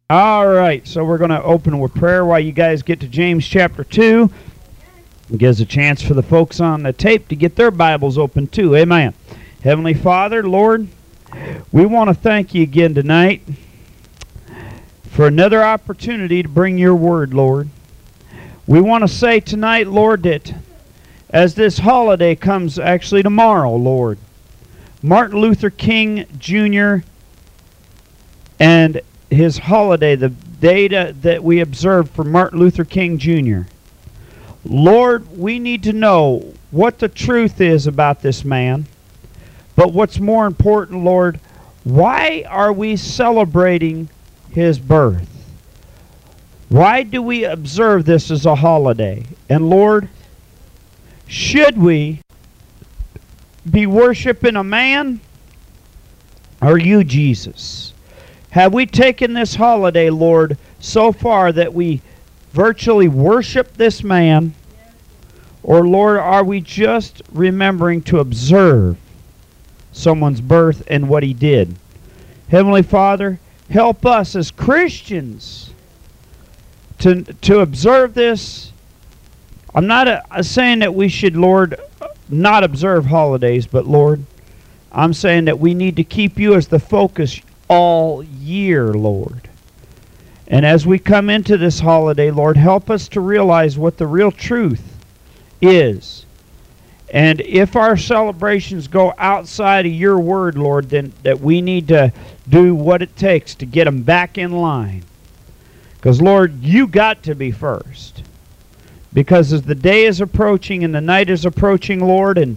All right, so we're going to open with prayer while you guys get to James chapter 2. It gives a chance for the folks on the tape to get their Bibles open too. Amen. Heavenly Father, Lord, we want to thank you again tonight for another opportunity to bring your word, Lord. We want to say tonight, Lord, that as this holiday comes actually tomorrow, Lord, Martin Luther King Jr. and his holiday, the data that we observed for Martin Luther King Jr. Lord, we need to know what the truth is about this man. But what's more important, Lord, why are we celebrating his birth? Why do we observe this as a holiday? And Lord, should we be worshiping a man or you, Jesus? Have we taken this holiday, Lord, so far that we virtually worship this man? Or, Lord, are we just remembering to observe someone's birth and what he did? Heavenly Father, help us as Christians to observe this. I'm not saying that we should, Lord, not observe holidays, but, Lord, I'm saying that we need to keep you as the focus all year, Lord. And as we come into this holiday, Lord, help us to realize what the real truth is. And if our celebrations go outside of your word, Lord, then that we need to do what it takes to get them back in line. Because, Lord, you got to be first. Because as the day is approaching and the night is approaching, Lord, and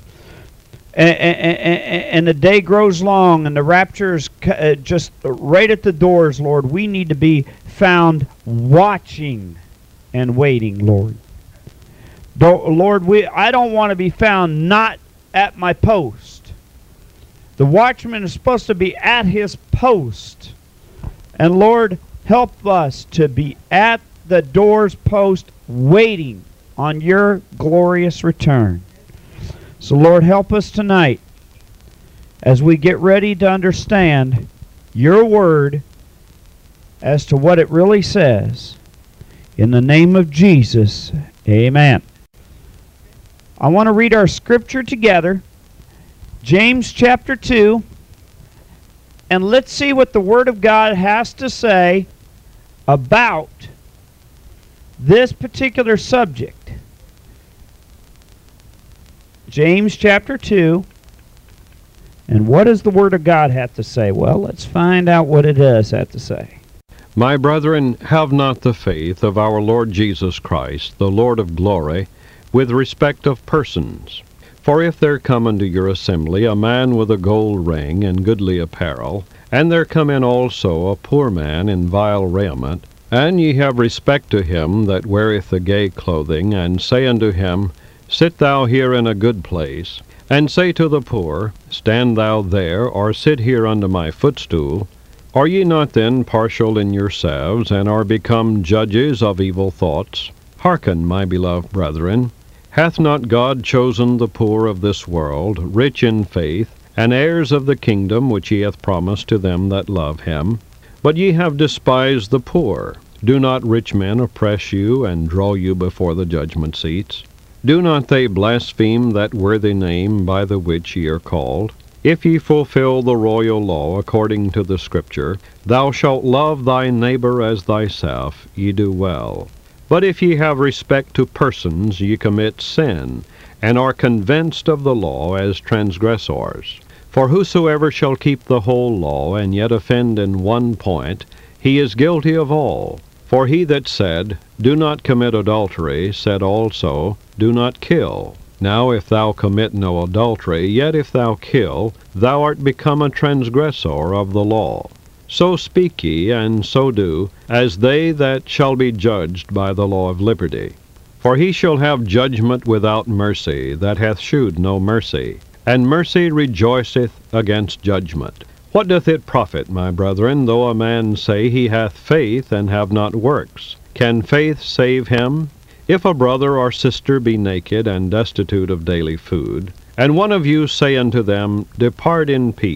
the day grows long and the rapture is just right at the doors, Lord, we need to be found watching and waiting, Lord. Lord, I don't want to be found not at my post. The watchman is supposed to be at his post. And Lord, help us to be at the door's post waiting on your glorious return. So, Lord, help us tonight as we get ready to understand your word as to what it really says. In the name of Jesus, amen. I want to read our scripture together, James chapter 2, and let's see what the Word of God has to say about this particular subject. James chapter 2. And what does the Word of God have to say? Well, let's find out what it does have to say. My brethren, have not the faith of our Lord Jesus Christ, the Lord of glory, with respect of persons. For if there come unto your assembly a man with a gold ring and goodly apparel, and there come in also a poor man in vile raiment, and ye have respect to him that weareth the gay clothing, and say unto him, Sit thou here in a good place, and say to the poor, Stand thou there, or sit here under my footstool, are ye not then partial in yourselves, and are become judges of evil thoughts? Hearken, my beloved brethren, hath not God chosen the poor of this world, rich in faith, and heirs of the kingdom which he hath promised to them that love him? But ye have despised the poor. Do not rich men oppress you, and draw you before the judgment seats? Do not they blaspheme that worthy name by the which ye are called? If ye fulfill the royal law according to the Scripture, Thou shalt love thy neighbor as thyself, ye do well. But if ye have respect to persons, ye commit sin, and are convinced of the law as transgressors. For whosoever shall keep the whole law, and yet offend in one point, he is guilty of all. For he that said, Do not commit adultery, said also, Do not kill. Now if thou commit no adultery, yet if thou kill, thou art become a transgressor of the law. So speak ye, and so do, as they that shall be judged by the law of liberty. For he shall have judgment without mercy, that hath shewed no mercy, and mercy rejoiceth against judgment. What doth it profit, my brethren, though a man say he hath faith, and have not works? Can faith save him? If a brother or sister be naked, and destitute of daily food, and one of you say unto them, Depart in peace,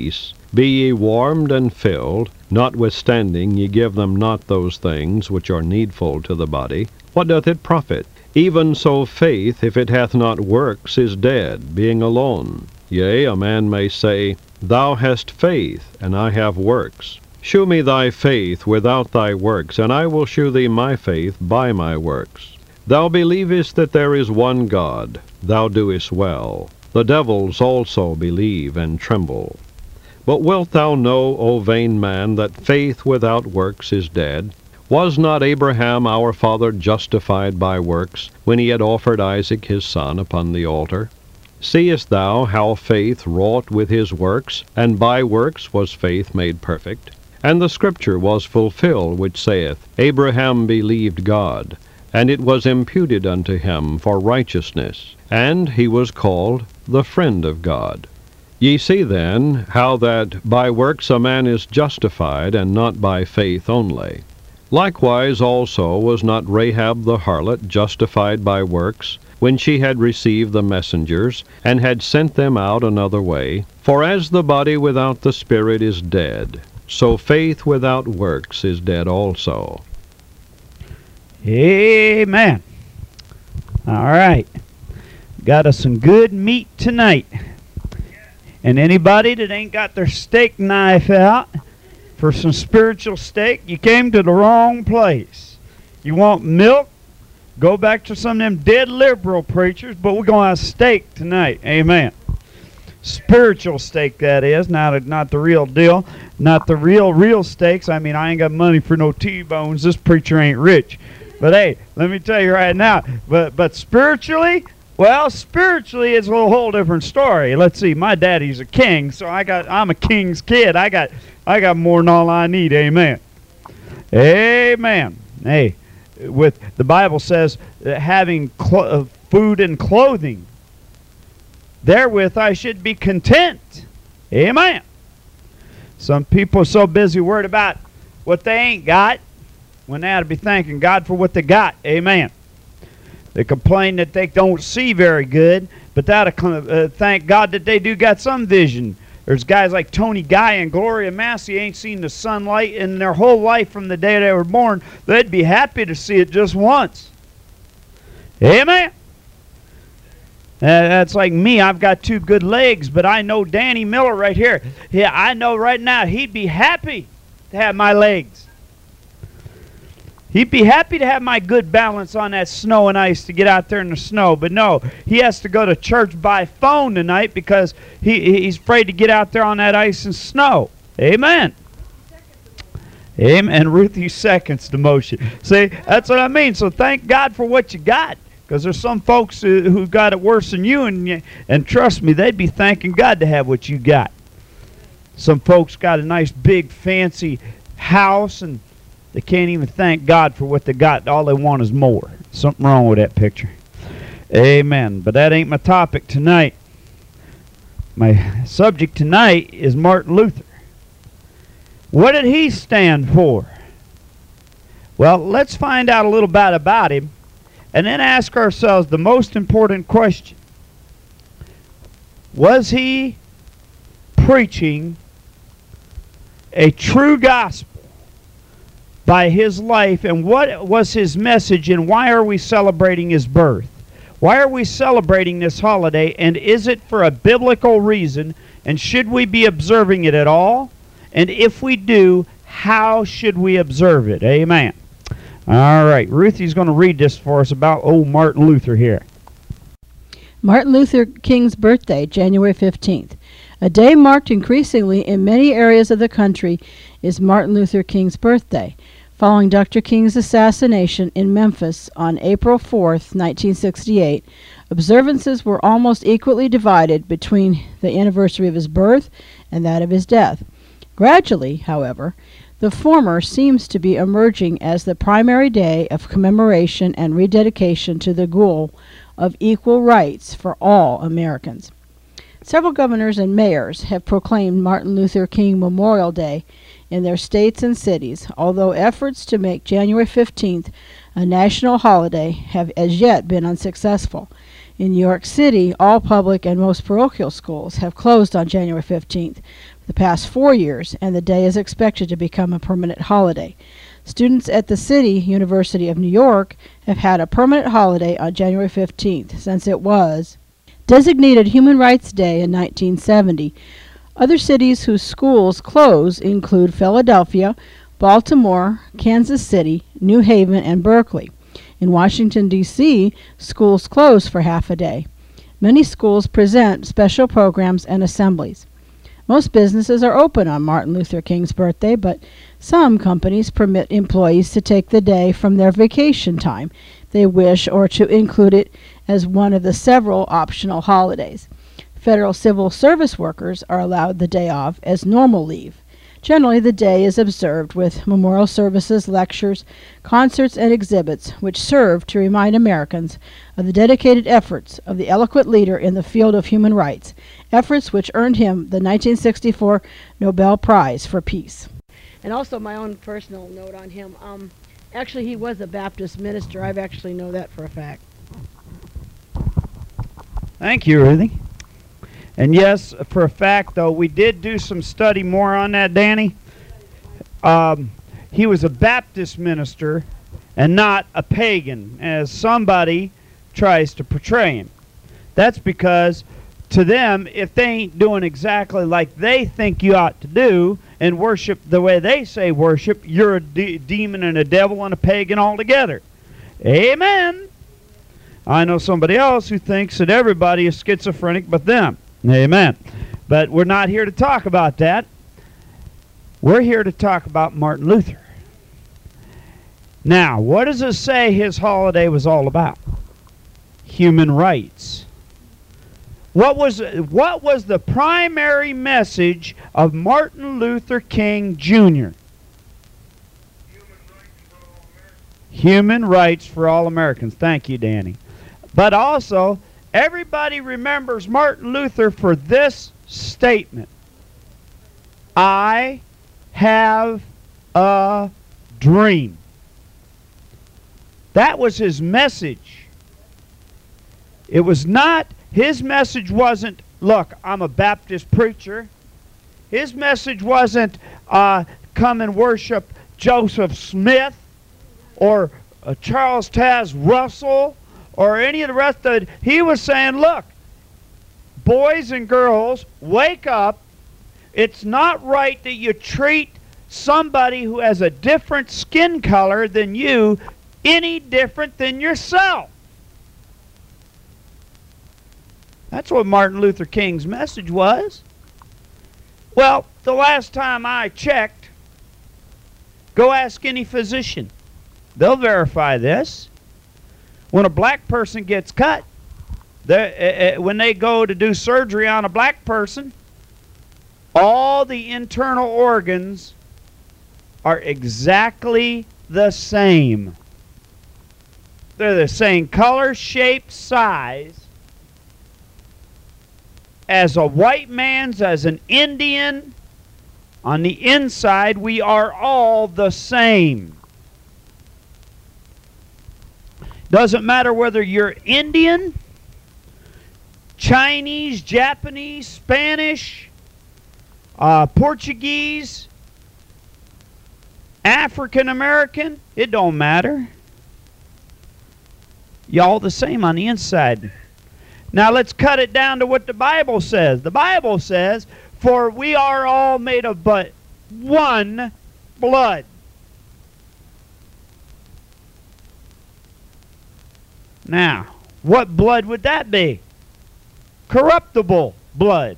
Be ye warmed and filled, notwithstanding ye give them not those things which are needful to the body. What doth it profit? Even so faith, if it hath not works, is dead, being alone. Yea, a man may say, Thou hast faith, and I have works. Shew me thy faith without thy works, and I will shew thee my faith by my works. Thou believest that there is one God. Thou doest well. The devils also believe and tremble. But wilt thou know, O vain man, that faith without works is dead? Was not Abraham our father justified by works, when he had offered Isaac his son upon the altar? Seest thou how faith wrought with his works, and by works was faith made perfect? And the Scripture was fulfilled, which saith, Abraham believed God, and it was imputed unto him for righteousness, and he was called the friend of God. Ye see then how that by works a man is justified, and not by faith only. Likewise also was not Rahab the harlot justified by works, when she had received the messengers, and had sent them out another way? For as the body without the spirit is dead, so faith without works is dead also. Amen. All right. Got us some good meat tonight. And anybody that ain't got their steak knife out for some spiritual steak, you came to the wrong place. You want milk? Go back to some of them dead liberal preachers, but we're going to have steak tonight. Amen. Spiritual steak, that is, not the real deal, not the real steaks. I mean, I ain't got money for no T-bones. This preacher ain't rich. But hey, let me tell you right now, but spiritually, well, spiritually it's a whole different story. Let's see, my daddy's a king, so I'm a king's kid. I got more than all I need. Amen. Amen. Hey, with the Bible says having food and clothing, therewith I should be content. Amen. Some people are so busy worried about what they ain't got, when they ought to be thanking God for what they got. Amen. They complain that they don't see very good, but they ought to thank God that they do got some vision. There's guys like Tony Guy and Gloria Massey ain't seen the sunlight in their whole life from the day they were born. They'd be happy to see it just once. Amen. That's like me. I've got 2 good legs, but I know Danny Miller right here. Yeah, I know right now he'd be happy to have my legs. He'd be happy to have my good balance on that snow and ice to get out there in the snow. But no, he has to go to church by phone tonight because he's afraid to get out there on that ice and snow. Amen. Amen. Ruthie seconds the motion. See, that's what I mean. So thank God for what you got. Because there's some folks who got it worse than you, and trust me, they'd be thanking God to have what you got. Some folks got a nice big fancy house, and they can't even thank God for what they got. All they want is more. Something wrong with that picture. Amen. But that ain't my topic tonight. My subject tonight is Martin Luther. What did he stand for? Well, let's find out a little bit about him, and then ask ourselves the most important question. Was he preaching a true gospel by his life, and what was his message, and why are we celebrating his birth? Why are we celebrating this holiday, and is it for a biblical reason, and should we be observing it at all? And if we do, how should we observe it? Amen. All right, Ruthie's going to read this for us about old Martin Luther here. Martin Luther King's birthday, January 15th. A day marked increasingly in many areas of the country is Martin Luther King's birthday. Following Dr. King's assassination in Memphis on April 4th, 1968, observances were almost equally divided between the anniversary of his birth and that of his death. Gradually, however, the former seems to be emerging as the primary day of commemoration and rededication to the goal of equal rights for all Americans. Several governors and mayors have proclaimed Martin Luther King Memorial Day in their states and cities, although efforts to make January 15th a national holiday have as yet been unsuccessful. In New York City, all public and most parochial schools have closed on January 15th. the past 4 years, and the day is expected to become a permanent holiday. Students at the City University of New York have had a permanent holiday on January 15th since it was designated Human Rights Day in 1970. Other cities whose schools close include Philadelphia, Baltimore, Kansas City, New Haven, and Berkeley. In Washington, D.C., schools close for half a day. Many schools present special programs and assemblies. Most businesses are open on Martin Luther King's birthday, but some companies permit employees to take the day from their vacation time they wish, or to include it as one of the several optional holidays. Federal civil service workers are allowed the day off as normal leave. Generally, the day is observed with memorial services, lectures, concerts, and exhibits which serve to remind Americans of the dedicated efforts of the eloquent leader in the field of human rights, efforts which earned him the 1964 Nobel Prize for Peace. And also my own personal note on him. Actually, he was a Baptist minister. I actually know that for a fact. Thank you, Ruthie. And yes, for a fact, though, we did do some study more on that, Danny. He was a Baptist minister and not a pagan, as somebody tries to portray him. That's because to them, if they ain't doing exactly like they think you ought to do and worship the way they say worship, you're a demon and a devil and a pagan altogether. Amen. I know somebody else who thinks that everybody is schizophrenic but them. Amen. But we're not here to talk about that. We're here to talk about Martin Luther. Now, what does it say his holiday was all about? Human rights. What was the primary message of Martin Luther King Jr.? Human rights for all Americans. Thank you, Danny. But also, everybody remembers Martin Luther for this statement. I have a dream. That was his message. It was not, his message wasn't, look, I'm a Baptist preacher. His message wasn't, come and worship Joseph Smith or Charles Taze Russell or any of the rest of it. He was saying, look, boys and girls, wake up. It's not right that you treat somebody who has a different skin color than you any different than yourself. That's what Martin Luther King's message was. Well, the last time I checked, go ask any physician. They'll verify this. When a black person gets cut, when they go to do surgery on a black person, all the internal organs are exactly the same. They're the same color, shape, size as a white man's, as an Indian. On the inside, we are all the same. Doesn't matter whether you're Indian, Chinese, Japanese, Spanish, Portuguese, African American, it don't matter. Y'all the same on the inside. Now let's cut it down to what the Bible says. The Bible says, for we are all made of but one blood. Now, what blood would that be? Corruptible blood.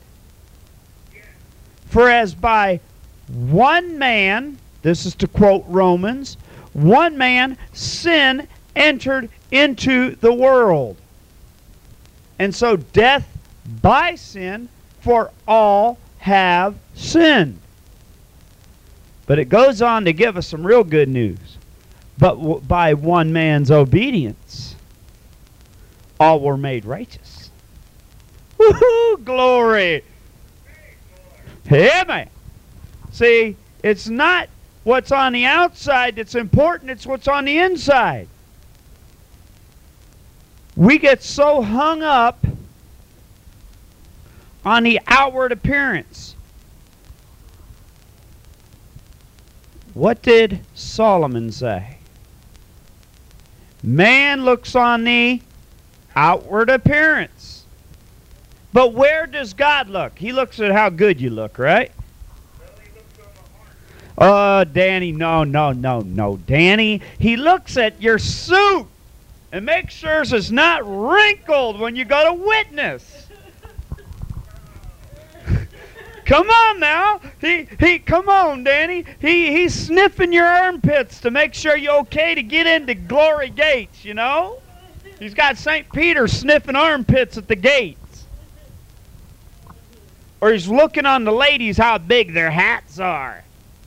For as by one man, this is to quote Romans, one man sin entered into the world. And so death by sin, for all have sinned. But it goes on to give us some real good news. But by one man's obedience, all were made righteous. Woohoo! Glory! Amen. See, it's not what's on the outside that's important, it's what's on the inside. We get so hung up on the outward appearance. What did Solomon say? Man looks on the outward appearance. But where does God look? He looks at how good you look, right? Danny, no. Danny, he looks at your suit and makes sure it's not wrinkled when you go to witness. Come on now. Come on, Danny. He's sniffing your armpits to make sure you're okay to get into glory gates, you know? He's got St. Peter sniffing armpits at the gates. Or he's looking on the ladies how big their hats are.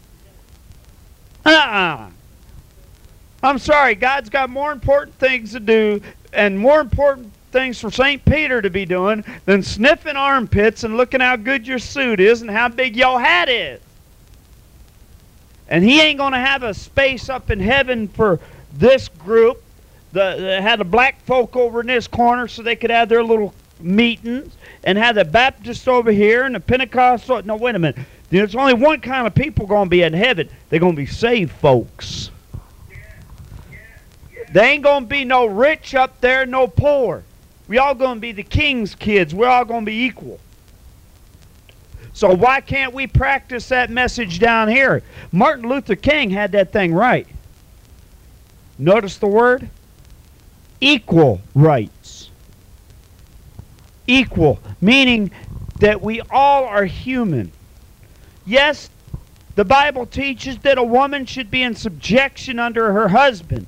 I'm sorry, God's got more important things to do and more important things for St. Peter to be doing than sniffing armpits and looking how good your suit is and how big your hat is. And he ain't going to have a space up in heaven for this group that had the black folk over in this corner so they could have their little meetings, and have the Baptists over here and the Pentecostal. No, wait a minute. There's only one kind of people going to be in heaven. They're going to be saved folks. They ain't going to be no rich up there, no poor. We all going to be the king's kids. We're all going to be equal. So why can't we practice that message down here? Martin Luther King had that thing right. Notice the word? Equal rights. Equal, meaning that we all are human. Yes, the Bible teaches that a woman should be in subjection under her husband.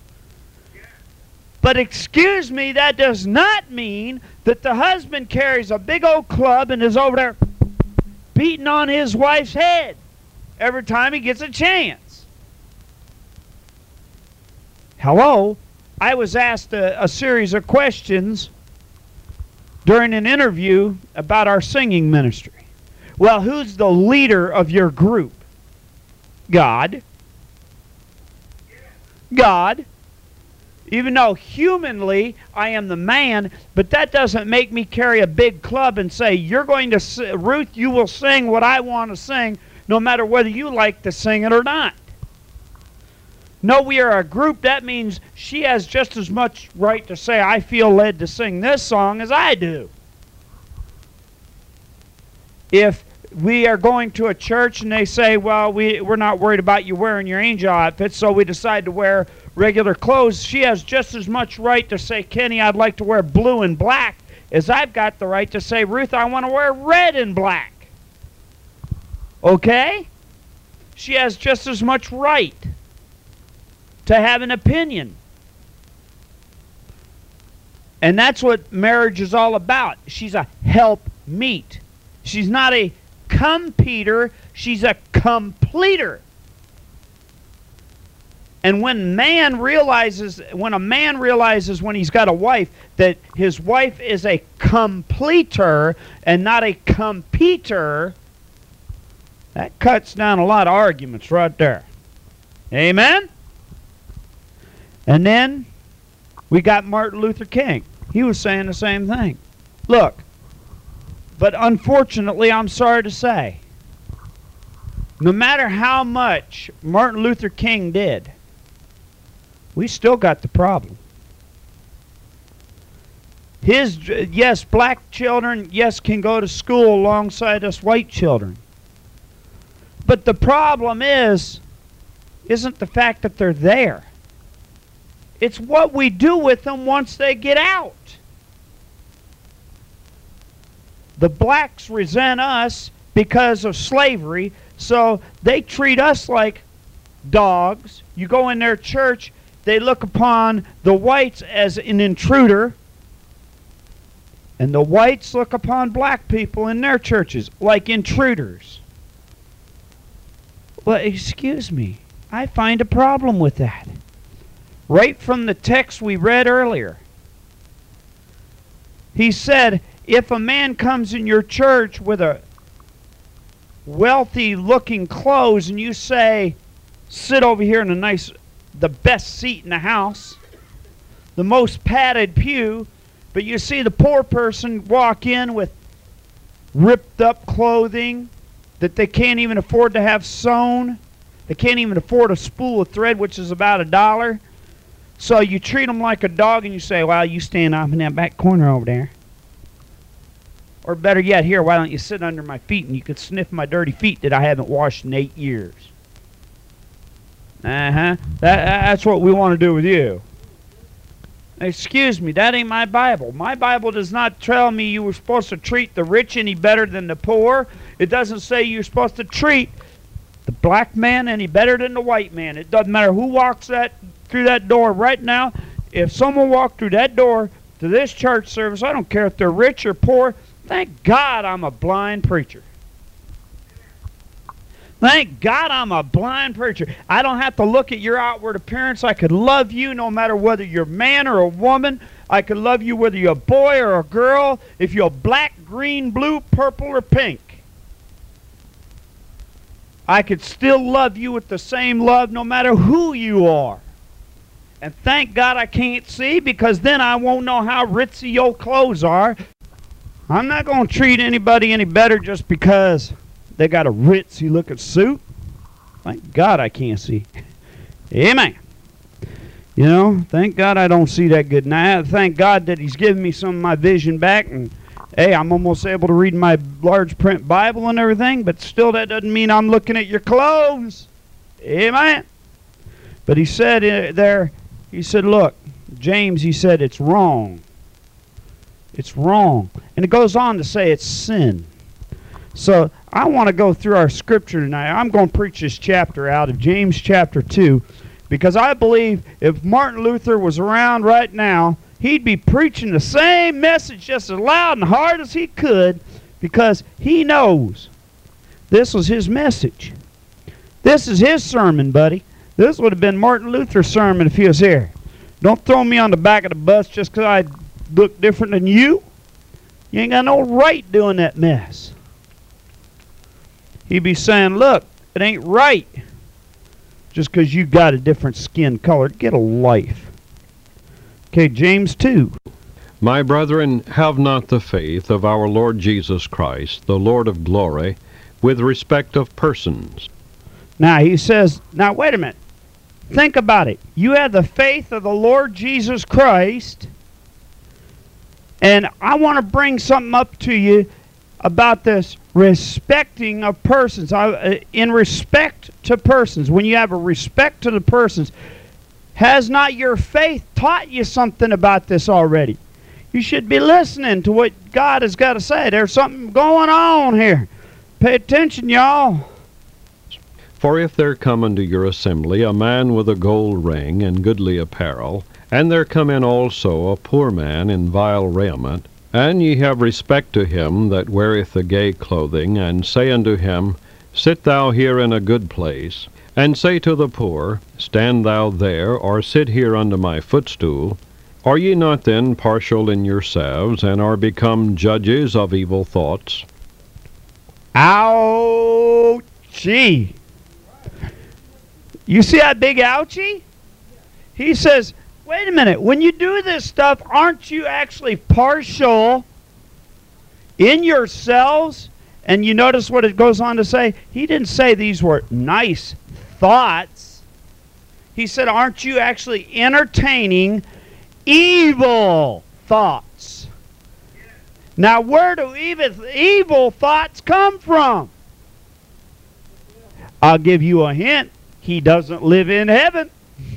But excuse me, that does not mean that the husband carries a big old club and is over there beating on his wife's head every time he gets a chance. Hello? I was asked a series of questions during an interview about our singing ministry. Well, who's the leader of your group? God. God. Even though humanly I am the man, but that doesn't make me carry a big club and say, you're going to, Ruth, you will sing what I want to sing, no matter whether you like to sing it or not. No, we are a group. That means she has just as much right to say, I feel led to sing this song as I do. If we are going to a church and they say, well, we're not worried about you wearing your angel outfit, so we decide to wear regular clothes, she has just as much right to say, Kenny, I'd like to wear blue and black, as I've got the right to say, Ruth, I want to wear red and black. Okay? She has just as much right to have an opinion. And that's what marriage is all about. She's a helpmeet. She's not a competer, she's a completer. And when a man realizes when he's got a wife that his wife is a completer and not a competer, that cuts down a lot of arguments right there. Amen? And then we got Martin Luther King. He was saying the same thing. Look, but unfortunately, I'm sorry to say, no matter how much Martin Luther King did, we still got the problem. Yes, black children, yes, can go to school alongside us white children. But the problem isn't the fact that they're there. It's what we do with them once they get out. The blacks resent us because of slavery, so they treat us like dogs. You go in their church, they look upon the whites as an intruder, and the whites look upon black people in their churches like intruders. Well, excuse me, I find a problem with that. Right from the text we read earlier. He said, if a man comes in your church with a wealthy looking clothes and you say, sit over here in the best seat in the house, the most padded pew, but you see the poor person walk in with ripped up clothing that they can't even afford to have sewn, They can't even afford a spool of thread, which is about $1. So you treat them like a dog and you say, well, you stand off in that back corner over there. Or better yet, here, why don't you sit under my feet and you could sniff my dirty feet that I haven't washed in 8 years. That's what we want to do with you. Excuse me, that ain't my Bible. My Bible does not tell me you were supposed to treat the rich any better than the poor. It doesn't say you're supposed to treat the black man any better than the white man. It doesn't matter who walks through that door right now. If someone walked through that door to this church service, I don't care if they're rich or poor, thank God I'm a blind preacher. Thank God I'm a blind preacher. I don't have to look at your outward appearance. I could love you no matter whether you're a man or a woman. I could love you whether you're a boy or a girl, if you're black, green, blue, purple, or pink. I could still love you with the same love no matter who you are. And thank God I can't see, because then I won't know how ritzy your clothes are. I'm not going to treat anybody any better just because they got a ritzy looking suit. Thank God I can't see. Amen. You know, thank God I don't see that good now. Thank God that he's given me some of my vision back. And, hey, I'm almost able to read my large print Bible and everything. But still, that doesn't mean I'm looking at your clothes. Amen. But he said there, he said, look, James, he said, it's wrong. It's wrong. And it goes on to say it's sin. So I want to go through our scripture tonight. I'm going to preach this chapter out of James chapter 2, because I believe if Martin Luther was around right now, he'd be preaching the same message just as loud and hard as he could, because he knows this was his message. This is his sermon, buddy. This would have been Martin Luther's sermon if he was here. Don't throw me on the back of the bus just because I look different than you. You ain't got no right doing that mess. He'd be saying, look, it ain't right just because you got a different skin color. Get a life. Okay, James 2. My brethren, have not the faith of our Lord Jesus Christ, the Lord of glory, with respect of persons. Now, he says, now wait a minute. Think about it. You have the faith of the Lord Jesus Christ, and I want to bring something up to you about this respecting of persons. In respect to persons, when you have a respect to the persons, has not your faith taught you something about this already? You should be listening to what God has got to say. There's something going on here. Pay attention, y'all. For if there come unto your assembly a man with a gold ring and goodly apparel, and there come in also a poor man in vile raiment, and ye have respect to him that weareth the gay clothing, and say unto him, Sit thou here in a good place, and say to the poor, Stand thou there, or sit here under my footstool, are ye not then partial in yourselves, and are become judges of evil thoughts? Ouchie! You see that big ouchie? He says, wait a minute, when you do this stuff, aren't you actually partial in yourselves? And you notice what it goes on to say? He didn't say these were nice thoughts. He said, aren't you actually entertaining evil thoughts? Now, where do evil thoughts come from? I'll give you a hint. He doesn't live in heaven.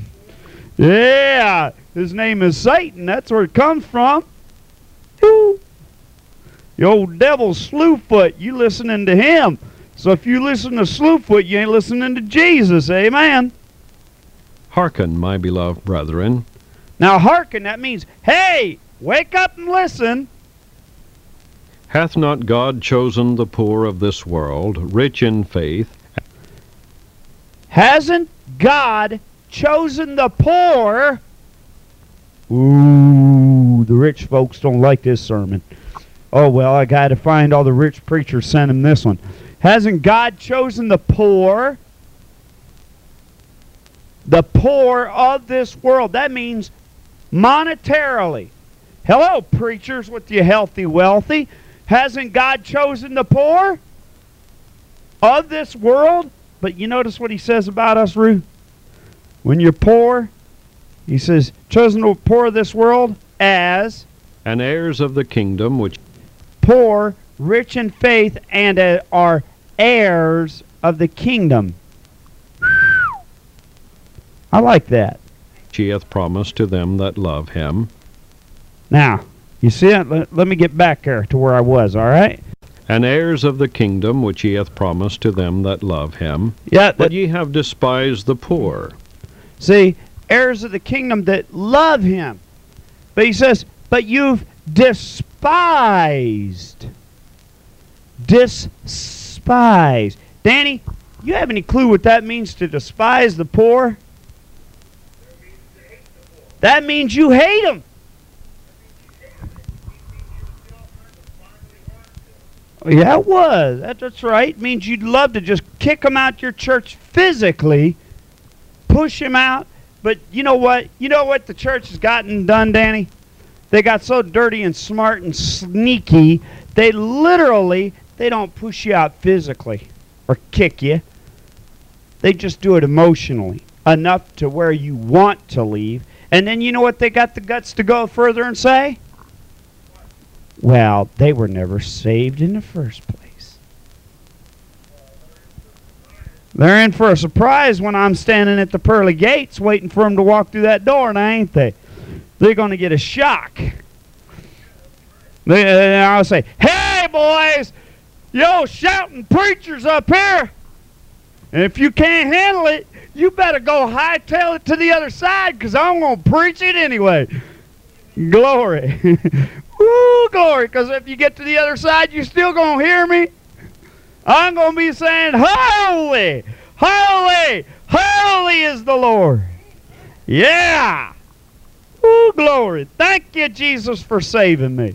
Yeah, his name is Satan. That's where it comes from. Woo. The old devil Slewfoot, you listening to him. So if you listen to Slewfoot, you ain't listening to Jesus. Amen. Hearken, my beloved brethren. Now hearken, that means, hey, wake up and listen. Hath not God chosen the poor of this world, rich in faith? Hasn't God chosen the poor? Ooh, the rich folks don't like this sermon. Oh, well, I got to find all the rich preachers sent him this one. Hasn't God chosen the poor? The poor of this world. That means monetarily. Hello, preachers with you healthy, wealthy. Hasn't God chosen the poor of this world? But you notice what he says about us, Ruth? When you're poor, he says, chosen the poor of this world as and heirs of the kingdom which poor, rich in faith, and are heirs of the kingdom. I like that. he hath promised to them that love him. Now, you see it? Let me get back there to where I was, all right? And heirs of the kingdom which he hath promised to them that love him. Yeah, But ye have despised the poor. see, heirs of the kingdom that love him. But he says, but you've despised. Despise. Danny, you have any clue what that means to despise the poor? That means you hate them. Yeah, it was. That's right. It means you'd love to just kick them out your church physically, push them out. But you know what? You know what the church has gotten done, Danny? They got so dirty and smart and sneaky, they don't push you out physically or kick you. They just do it emotionally, enough to where you want to leave. And then you know what they got the guts to go further and say? Well, they were never saved in the first place. They're in for a surprise when I'm standing at the pearly gates waiting for them to walk through that door, now ain't they? They're going to get a shock. I'll say, hey, boys, yo, shouting preachers up here. And if you can't handle it, you better go hightail it to the other side because I'm going to preach it anyway. Glory. Woo, glory, because if you get to the other side, you still going to hear me. I'm going to be saying, holy, holy, holy is the Lord. Yeah. Woo, glory. Thank you, Jesus, for saving me.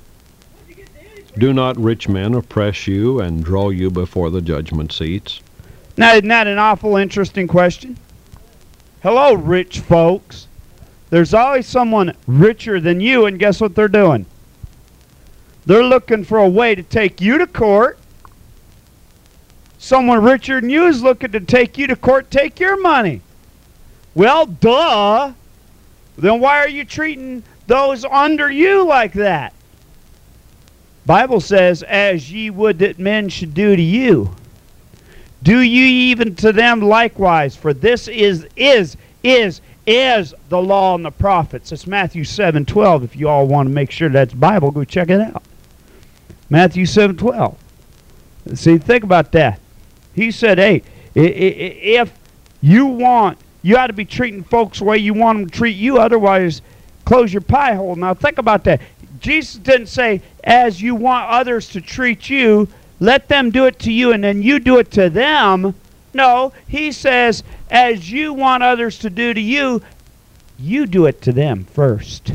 Do not rich men oppress you and draw you before the judgment seats? Now, isn't that an awful interesting question? Hello, rich folks. There's always someone richer than you, and guess what they're doing? They're looking for a way to take you to court. Someone richer than you is looking to take you to court, take your money. Well, duh. Then why are you treating those under you like that? Bible says, as ye would that men should do to you, do ye even to them likewise. For this is the law and the prophets. It's Matthew 7:12. If you all want to make sure that's Bible, go check it out. Matthew 7:12. See, think about that. He said, hey, if you want, you ought to be treating folks the way you want them to treat you. Otherwise, close your pie hole. Now, think about that. Jesus didn't say, as you want others to treat you, let them do it to you and then you do it to them. No, he says, as you want others to do to you, you do it to them first.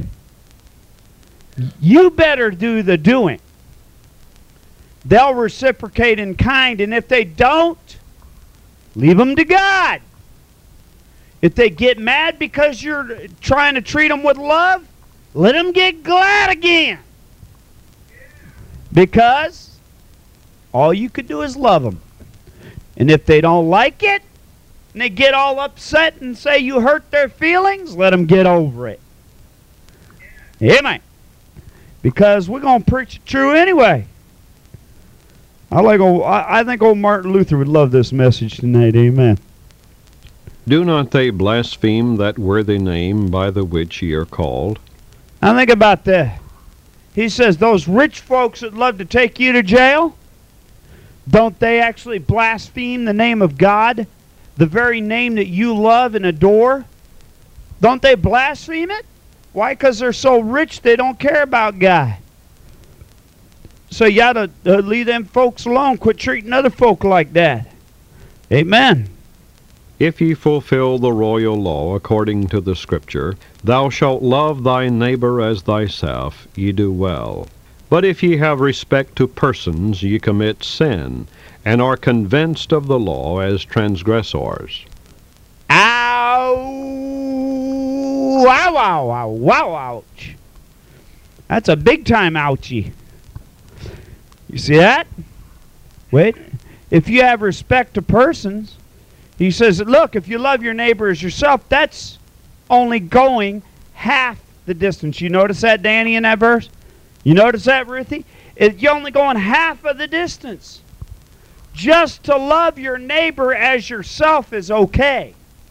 You better do the doing. They'll reciprocate in kind, and if they don't, leave them to God. If they get mad because you're trying to treat them with love, let them get glad again. Because all you could do is love them. And if they don't like it, and they get all upset and say you hurt their feelings, let them get over it. Amen. Because we're going to preach it true anyway. I think old Martin Luther would love this message tonight. Amen. Do not they blaspheme that worthy name by the which ye are called? Now think about that. He says those rich folks that love to take you to jail, don't they actually blaspheme the name of God? The very name that you love and adore? Don't they blaspheme it? Why? Because they're so rich they don't care about God. So you ought to leave them folks alone. Quit treating other folk like that. Amen. If ye fulfill the royal law according to the Scripture, thou shalt love thy neighbor as thyself, ye do well. But if ye have respect to persons, ye commit sin, and are convinced of the law as transgressors. Ow! Wow, wow, wow, wow, ouch. That's a big time ouchie. You see that? Wait. if you have respect to persons, he says, look, if you love your neighbor as yourself, that's only going half the distance. You notice that, Danny, in that verse? You notice that, Ruthie? You're only going half of the distance. Just to love your neighbor as yourself is okay.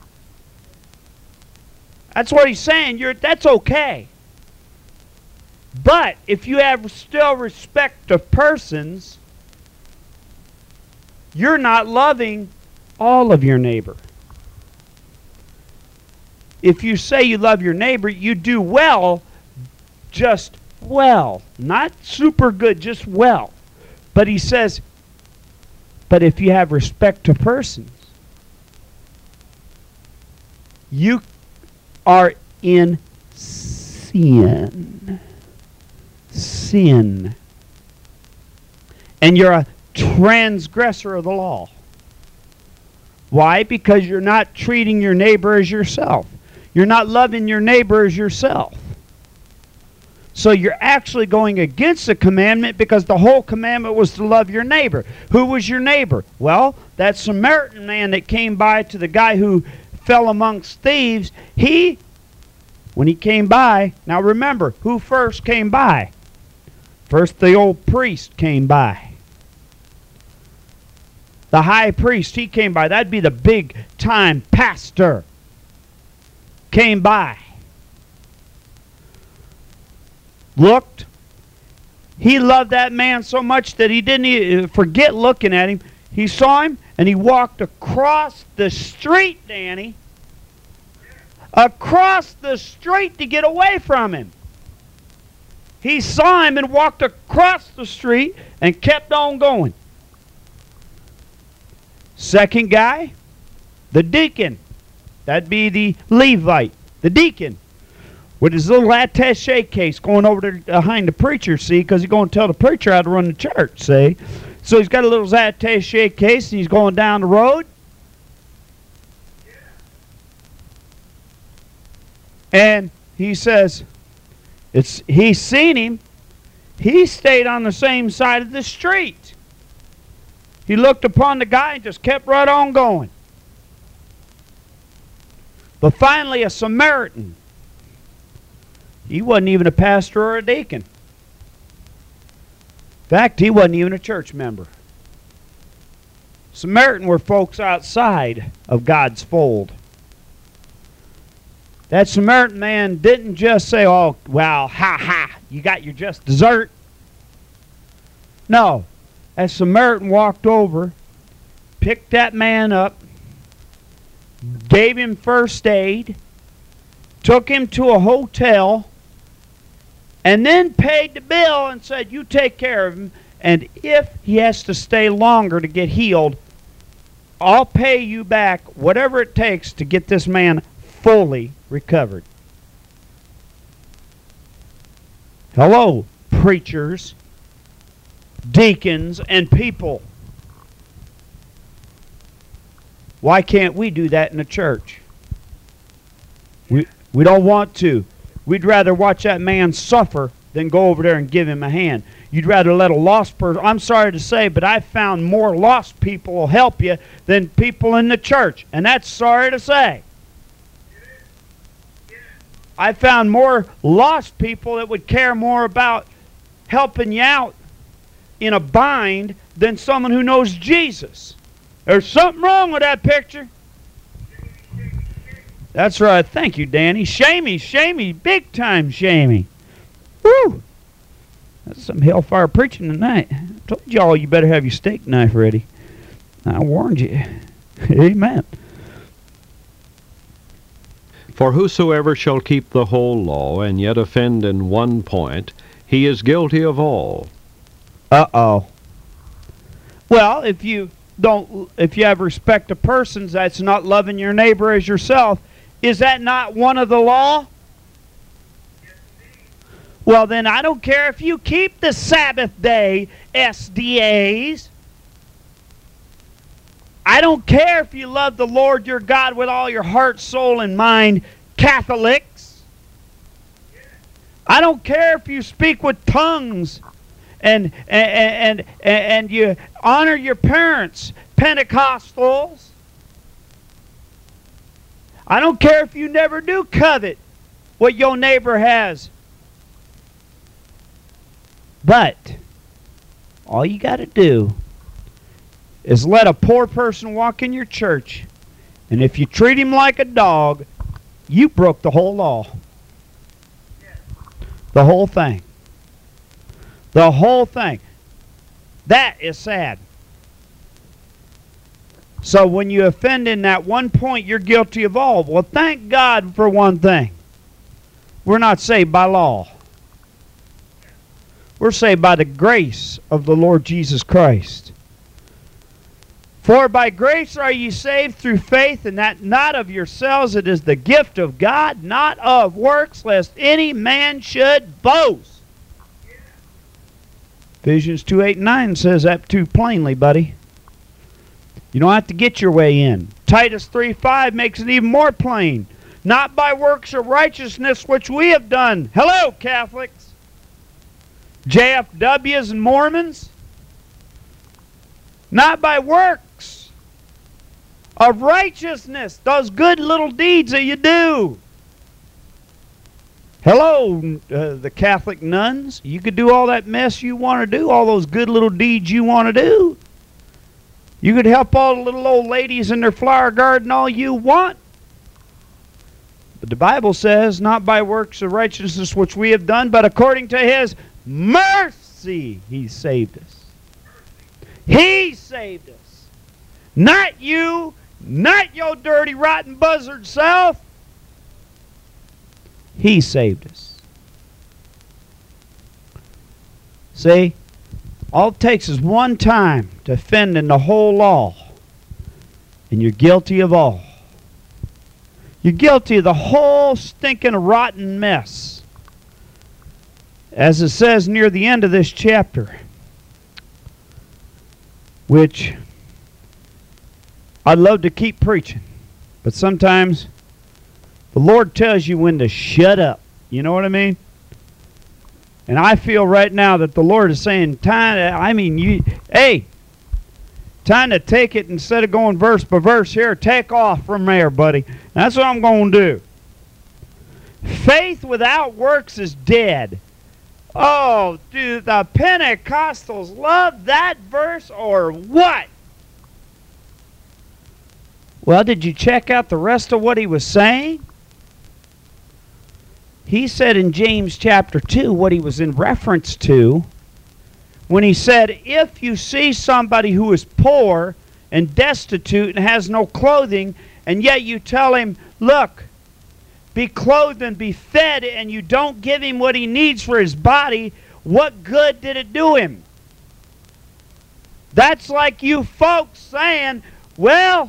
That's what he's saying. That's okay. But if you have still respect of persons, you're not loving all of your neighbor. If you say you love your neighbor, you do well, just well. Not super good, just well. But he says, but if you have respect to persons, you are in sin. Sin. And you're a transgressor of the law. Why? Because you're not treating your neighbor as yourself. You're not loving your neighbor as yourself. So you're actually going against the commandment, because the whole commandment was to love your neighbor. Who was your neighbor? Well, that Samaritan man that came by to the guy who fell amongst thieves, when he came by, now remember, who first came by? First the old priest came by. The high priest, he came by. That'd be the big time pastor. Came by. Looked. He loved that man so much that he didn't even forget looking at him. He saw him and he walked across the street, Danny. Across the street to get away from him. He saw him and walked across the street and kept on going. Second guy, the deacon. That'd be the Levite, the deacon, with his little attaché case going over to behind the preacher, see, because he's going to tell the preacher how to run the church, see. So he's got a little attaché case and he's going down the road. And he says, he's seen him. He stayed on the same side of the street. He looked upon the guy and just kept right on going. But finally, a Samaritan. He wasn't even a pastor or a deacon. In fact, he wasn't even a church member. Samaritan were folks outside of God's fold. That Samaritan man didn't just say, oh, well, ha ha, you got your just dessert. No. That Samaritan walked over, picked that man up, gave him first aid, took him to a hotel, and then paid the bill and said, you take care of him, and if he has to stay longer to get healed, I'll pay you back whatever it takes to get this man fully recovered. Hello, preachers, deacons, and people. Why can't we do that in the church? We don't want to. We'd rather watch that man suffer than go over there and give him a hand. You'd rather let a lost person... I'm sorry to say, but I've found more lost people will help you than people in the church. And that's sorry to say. I found more lost people that would care more about helping you out in a bind than someone who knows Jesus. There's something wrong with that picture. That's right. Thank you, Danny. Shamey, big time shamey. Woo! That's some hellfire preaching tonight. I told y'all you better have your steak knife ready. I warned you. Amen. For whosoever shall keep the whole law, and yet offend in one point, he is guilty of all. Uh-oh. Well, if you have respect to persons, that's not loving your neighbor as yourself. Is that not one of the law? Well, then I don't care if you keep the Sabbath day, SDAs. I don't care if you love the Lord your God with all your heart, soul, and mind, Catholics. I don't care if you speak with tongues and you Honor your parents, Pentecostals. I don't care if you never do covet what your neighbor has. But all you got to do is let a poor person walk in your church, and if you treat him like a dog, you broke the whole law. The whole thing. The whole thing. That is sad. So when you offend in that one point, you're guilty of all. Well, thank God for one thing. We're not saved by law. We're saved by the grace of the Lord Jesus Christ. For by grace are ye saved through faith, and that not of yourselves, it is the gift of God, not of works, lest any man should boast. Ephesians 2:8-9 says that too plainly, buddy. You don't have to get your way in. Titus 3:5 makes it even more plain. Not by works of righteousness which we have done. Hello, Catholics. JFWs and Mormons. Not by works of righteousness. Those good little deeds that you do. Hello, the Catholic nuns. You could do all that mess you want to do, all those good little deeds you want to do. You could help all the little old ladies in their flower garden all you want. But the Bible says, not by works of righteousness which we have done, but according to His mercy He saved us. He saved us. Not you, not your dirty, rotten buzzard self. He saved us. See, all it takes is one time to offend in the whole law, and you're guilty of all. You're guilty of the whole stinking rotten mess. As it says near the end of this chapter, which I'd love to keep preaching, but sometimes the Lord tells you when to shut up. You know what I mean? And I feel right now that the Lord is saying, time to take it instead of going verse by verse here. Take off from there, buddy. That's what I'm going to do. Faith without works is dead. Oh, do the Pentecostals love that verse or what? Well, did you check out the rest of what he was saying? He said in James chapter 2 what he was in reference to when he said, if you see somebody who is poor and destitute and has no clothing, and yet you tell him, look, be clothed and be fed, and you don't give him what he needs for his body, what good did it do him? That's like you folks saying, well,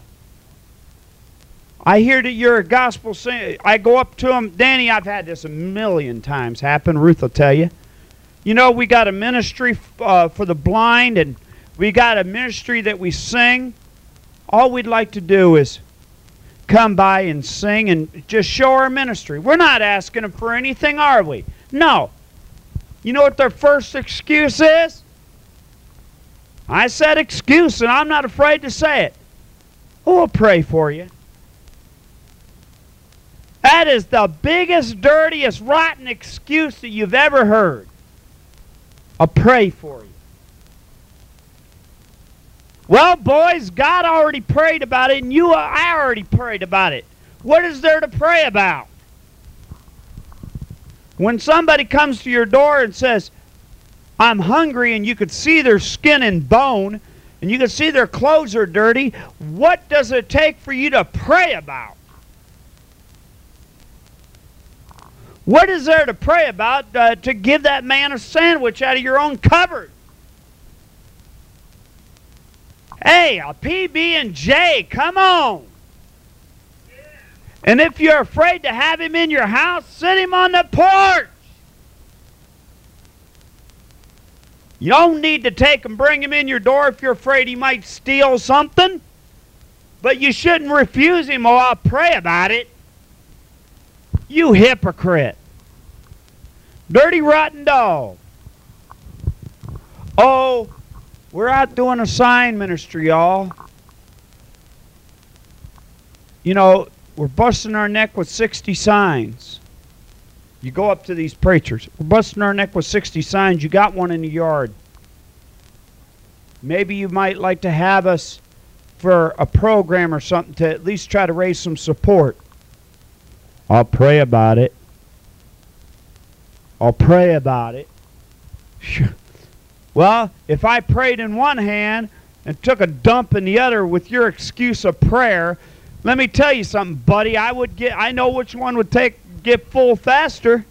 I hear that you're a gospel singer. I go up to him, Danny, I've had this a million times happen. Ruth will tell you. You know, we got a ministry for the blind, and we got a ministry that we sing. All we'd like to do is come by and sing and just show our ministry. We're not asking them for anything, are we? No. You know what their first excuse is? I said excuse, and I'm not afraid to say it. Oh, we'll pray for you. That is the biggest, dirtiest, rotten excuse that you've ever heard. I'll pray for you. Well, boys, God already prayed about it, and I already prayed about it. What is there to pray about? When somebody comes to your door and says, I'm hungry, and you could see their skin and bone, and you can see their clothes are dirty, what does it take for you to pray about? What is there to pray about to give that man a sandwich out of your own cupboard? Hey, a PB&J, come on. And if you're afraid to have him in your house, sit him on the porch. You don't need to take and bring him in your door if you're afraid he might steal something. But you shouldn't refuse him, or I'll pray about it. You hypocrite. Dirty, rotten dog. Oh, We're out doing a sign ministry, y'all. You know, we're busting our neck with 60 signs. You go up to these preachers. We're busting our neck with 60 signs. You got one in the yard. Maybe you might like to have us for a program or something to at least try to raise some support. I'll pray about it. I'll pray about it. Well, if I prayed in one hand and took a dump in the other with your excuse of prayer, let me tell you something, buddy. I know which one would get full faster.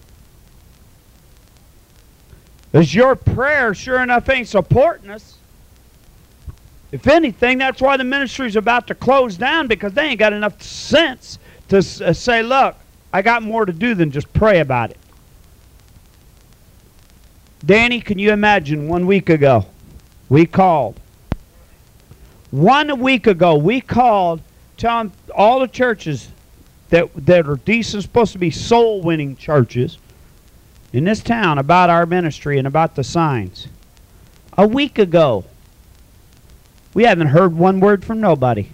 Because your prayer, sure enough, ain't supporting us. If anything, that's why the ministry's about to close down, because they ain't got enough sense to say, look, I got more to do than just pray about it. Danny, can you imagine 1 week ago, we called. 1 week ago, we called telling all the churches that are decent, supposed to be soul-winning churches in this town about our ministry and about the signs. A week ago. We haven't heard one word from nobody.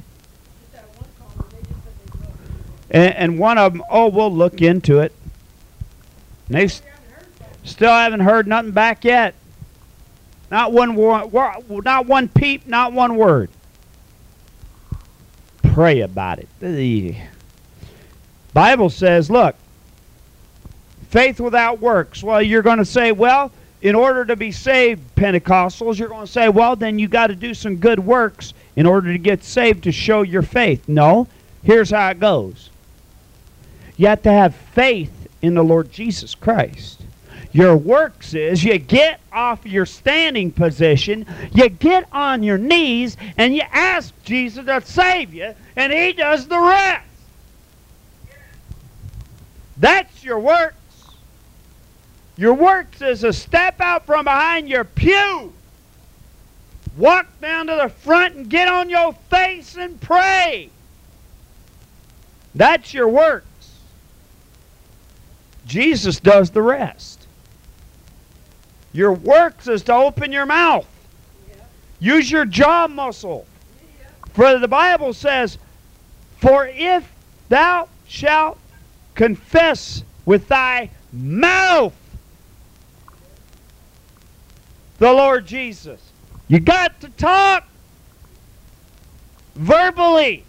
And one of them, oh, we'll look into it. And they still haven't heard nothing back yet. Not one peep, not one word. Pray about it. The Bible says, look, faith without works. Well, you're going to say, well, in order to be saved, Pentecostals, you're going to say, well, then you got to do some good works in order to get saved to show your faith. No, here's how it goes. You have to have faith in the Lord Jesus Christ. Your works is you get off your standing position, you get on your knees, and you ask Jesus to save you, and He does the rest. That's your works. Your works is to step out from behind your pew, walk down to the front and get on your face and pray. That's your works. Jesus does the rest. Your works is to open your mouth. Use your jaw muscle. For the Bible says, for if thou shalt confess with thy mouth the Lord Jesus. You got to talk verbally.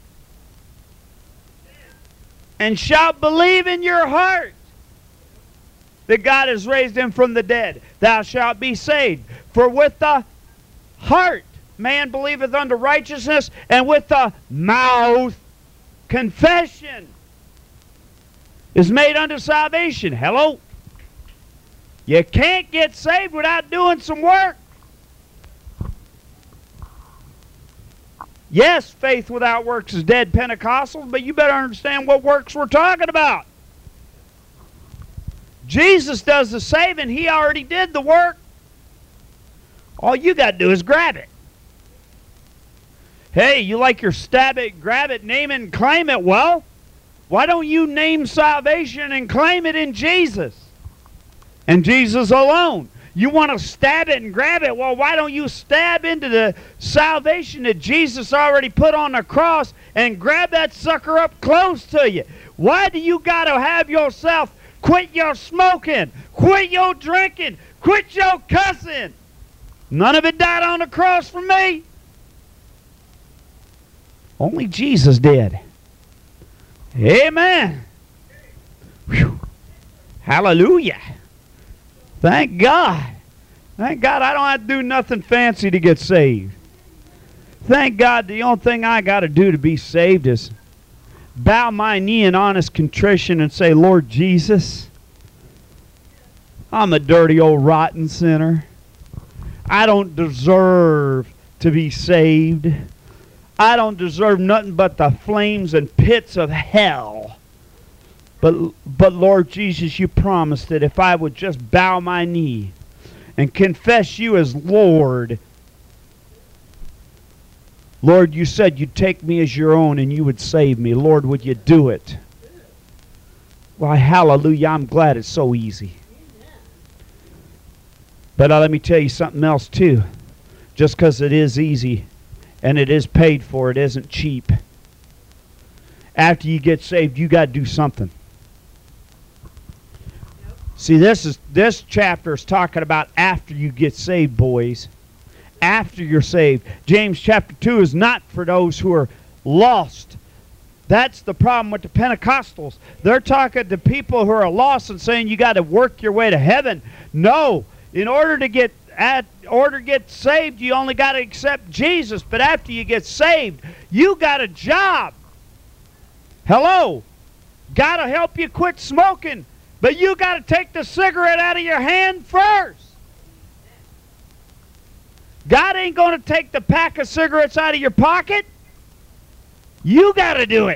And shalt believe in your heart that God has raised Him from the dead. Thou shalt be saved. For with the heart man believeth unto righteousness, and with the mouth confession is made unto salvation. Hello? You can't get saved without doing some work. Yes, faith without works is dead, Pentecostals, but you better understand what works we're talking about. Jesus does the saving. He already did the work. All you got to do is grab it. Hey, you like your stab it, grab it, name it, and claim it. Well, why don't you name salvation and claim it in Jesus? And Jesus alone. You want to stab it and grab it. Well, why don't you stab into the salvation that Jesus already put on the cross and grab that sucker up close to you? Why do you got to have yourself quit your smoking, quit your drinking, quit your cussing? None of it died on the cross for me. Only Jesus did. Amen. Whew. Hallelujah. Thank God. Thank God I don't have to do nothing fancy to get saved. Thank God the only thing I got to do to be saved is bow my knee in honest contrition and say, Lord Jesus, I'm a dirty old rotten sinner. I don't deserve to be saved. I don't deserve nothing but the flames and pits of hell. But Lord Jesus, you promised that if I would just bow my knee and confess you as Lord, Lord, you said you'd take me as your own and you would save me. Lord, would you do it? Why, hallelujah, I'm glad it's so easy. But let me tell you something else too. just because it is easy and it is paid for. It isn't cheap. After you get saved, you got to do something. See, this chapter is talking about after you get saved, boys. After you're saved. James chapter 2 is not for those who are lost. That's the problem with the Pentecostals. They're talking to people who are lost and saying you got to work your way to heaven. No. In order to get saved, you only got to accept Jesus. But after you get saved, you got a job. Hello. Got to help you quit smoking. But you got to take the cigarette out of your hand first. God ain't going to take the pack of cigarettes out of your pocket. You got to do it.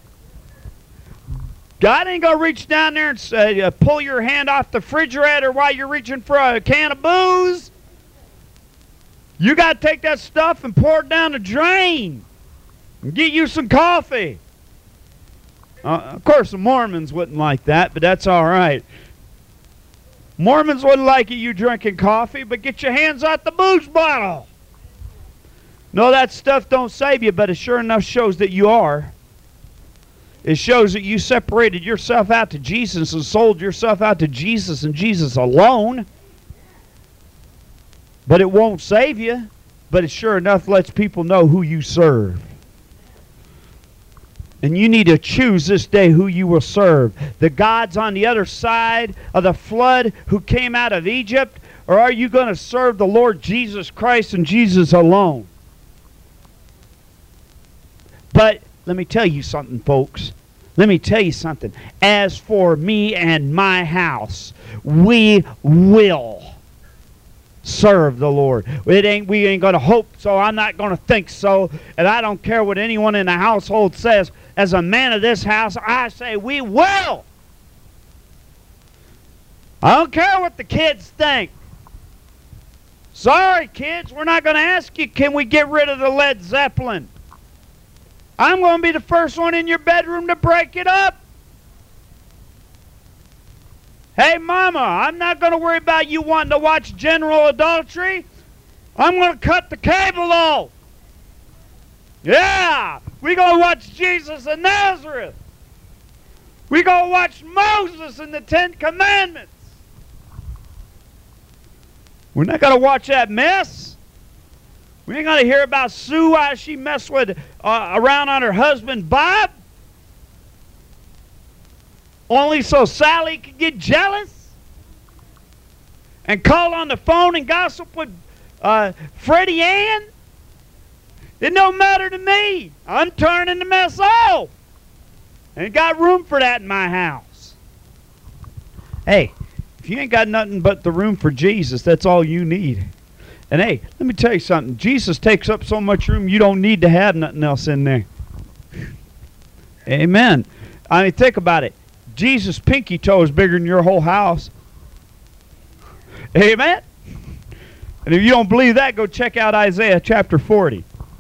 God ain't going to reach down there and say, pull your hand off the refrigerator while you're reaching for a can of booze. You got to take that stuff and pour it down the drain and get you some coffee. Of course, the Mormons wouldn't like that, but that's all right. Mormons wouldn't like you drinking coffee, but get your hands out the booze bottle. No, that stuff don't save you, but it sure enough shows that you are. It shows that you separated yourself out to Jesus and sold yourself out to Jesus and Jesus alone. But it won't save you, but it sure enough lets people know who you serve. And you need to choose this day who you will serve. The gods on the other side of the flood who came out of Egypt? Or are you going to serve the Lord Jesus Christ and Jesus alone? But let me tell you something, folks. Let me tell you something. As for me and my house, we will serve the Lord. We ain't going to hope so. I'm not going to think so. And I don't care what anyone in the household says. As a man of this house, I say we will. I don't care what the kids think. Sorry, kids, we're not going to ask you, can we get rid of the Led Zeppelin? I'm going to be the first one in your bedroom to break it up. Hey, Mama, I'm not going to worry about you wanting to watch General Adultery. I'm going to cut the cable off. Yeah, we're going to watch Jesus of Nazareth. We're going to watch Moses and the Ten Commandments. We're not going to watch that mess. We ain't going to hear about Sue, how she messed with around on her husband, Bob. Only so Sally could get jealous and call on the phone and gossip with Freddie Ann. It don't matter to me. I'm turning the mess off. Ain't got room for that in my house. Hey, if you ain't got nothing but the room for Jesus, that's all you need. And hey, let me tell you something. Jesus takes up so much room, you don't need to have nothing else in there. Amen. I mean, think about it. Jesus' pinky toe is bigger than your whole house. Amen. And if you don't believe that, go check out Isaiah chapter 40.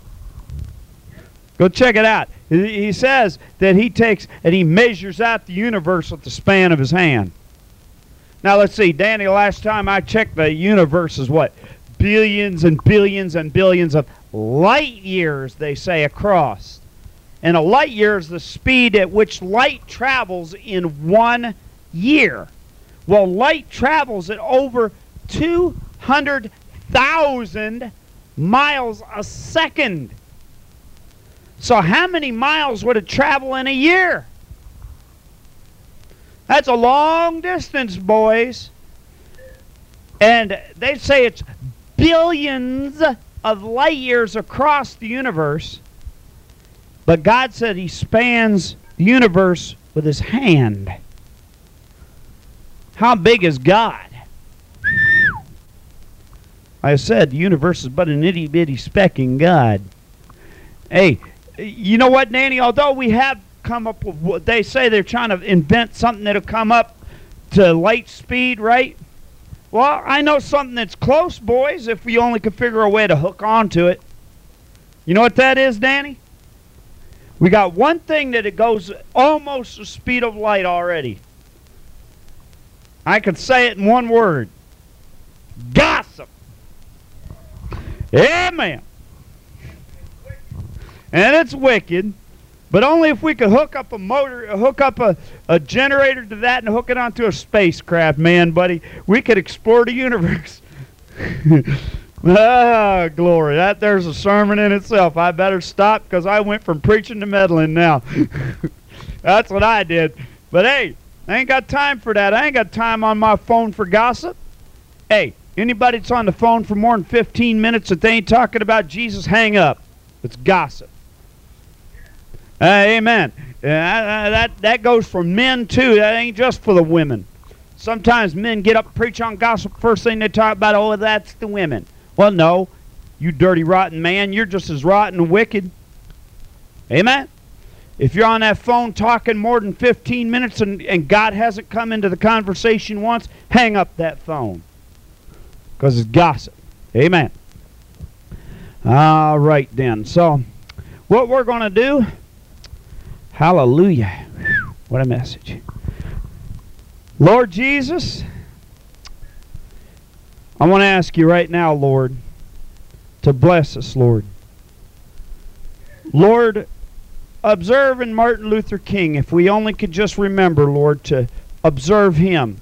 Go check it out. He says that he takes and he measures out the universe with the span of his hand. Now let's see, Danny, last time I checked, the universe is what? Billions and billions and billions of light years, they say, across. And a light year is the speed at which light travels in 1 year. Well, light travels at over 200,000 miles a second. So how many miles would it travel in a year? That's a long distance, boys. And they say it's billions of light years across the universe. But God said he spans the universe with his hand. How big is God? I said the universe is but an itty-bitty speck in God. Hey, you know what, Nanny? Although we have come up with what they say, they're trying to invent something that'll come up to light speed, right? Well, I know something that's close, boys, if we only could figure a way to hook onto it. You know what that is, Danny? We got one thing that it goes almost the speed of light already. I could say it in one word. Gossip. Amen. And it's wicked, but only if we could hook up a generator to that and hook it onto a spacecraft, man, buddy. We could explore the universe. Ah, glory. That there's a sermon in itself. I better stop because I went from preaching to meddling now. That's what I did. But hey, I ain't got time for that. I ain't got time on my phone for gossip. Hey, anybody that's on the phone for more than 15 minutes that they ain't talking about Jesus, hang up. It's gossip. Amen. That goes for men too. That ain't just for the women. Sometimes men get up and preach on gossip. First thing they talk about, oh, that's the women. Well, no. You dirty, rotten man. You're just as rotten and wicked. Amen. If you're on that phone talking more than 15 minutes and God hasn't come into the conversation once, hang up that phone. Because it's gossip. Amen. All right then. So, what we're going to do, hallelujah. What a message. Lord Jesus, I want to ask you right now, Lord, to bless us, Lord. Lord, observing Martin Luther King, if we only could just remember, Lord, to observe him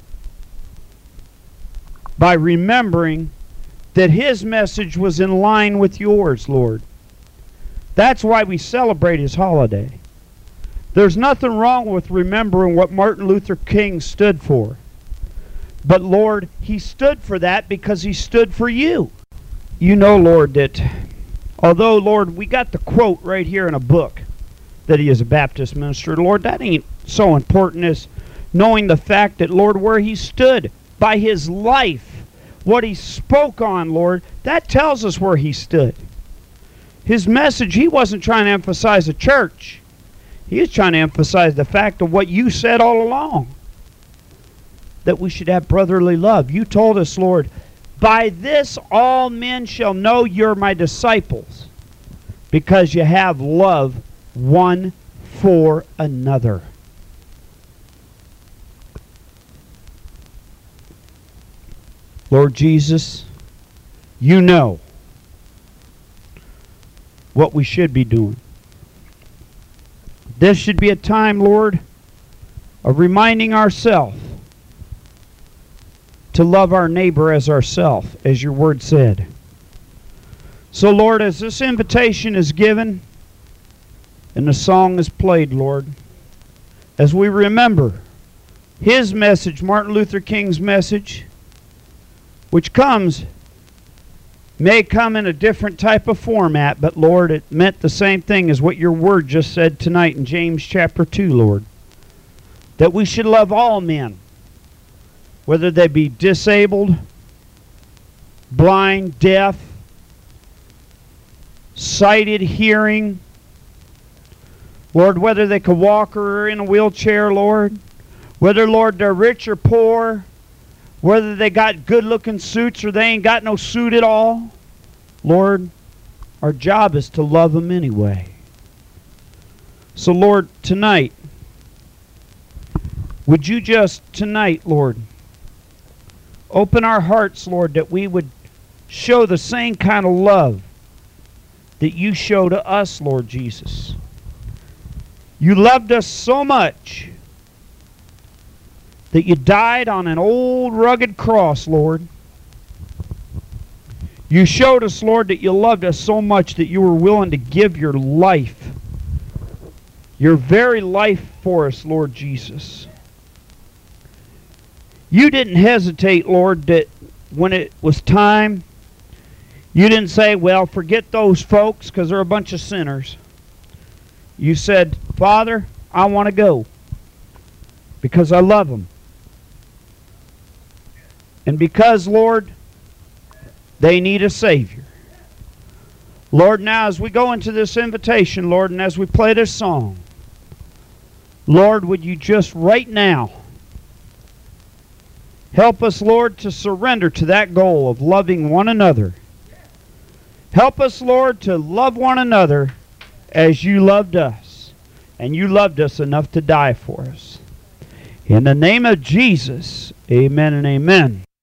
by remembering that his message was in line with yours, Lord. That's why we celebrate his holiday. There's nothing wrong with remembering what Martin Luther King stood for. But, Lord, he stood for that because he stood for you. You know, Lord, that although, Lord, we got the quote right here in a book that he is a Baptist minister, Lord, that ain't so important as knowing the fact that, Lord, where he stood by his life, what he spoke on, Lord, that tells us where he stood. His message, he wasn't trying to emphasize a church. He was trying to emphasize the fact of what you said all along, that we should have brotherly love. You told us, Lord, by this all men shall know you're my disciples, because you have love one for another. Lord Jesus, you know what we should be doing. This should be a time, Lord, of reminding ourselves to love our neighbor as ourselves, as your word said. So, Lord, as this invitation is given and the song is played, Lord, as we remember his message, Martin Luther King's message, which may come in a different type of format, but, Lord, it meant the same thing as what your word just said tonight in James chapter 2, Lord, that we should love all men, whether they be disabled, blind, deaf, sighted, hearing, Lord, whether they could walk or are in a wheelchair, Lord, whether, Lord, they're rich or poor, whether they got good-looking suits or they ain't got no suit at all, Lord, our job is to love them anyway. So, Lord, tonight, would you just tonight, Lord, open our hearts, Lord, that we would show the same kind of love that you show to us, Lord Jesus. You loved us so much that you died on an old rugged cross, Lord. You showed us, Lord, that you loved us so much that you were willing to give your life, your very life for us, Lord Jesus. You didn't hesitate, Lord, that when it was time, you didn't say, well, forget those folks because they're a bunch of sinners. You said, Father, I want to go because I love them. And because, Lord, they need a Savior. Lord, now as we go into this invitation, Lord, and as we play this song, Lord, would you just right now help us, Lord, to surrender to that goal of loving one another. Help us, Lord, to love one another as you loved us. And you loved us enough to die for us. In the name of Jesus, amen and amen.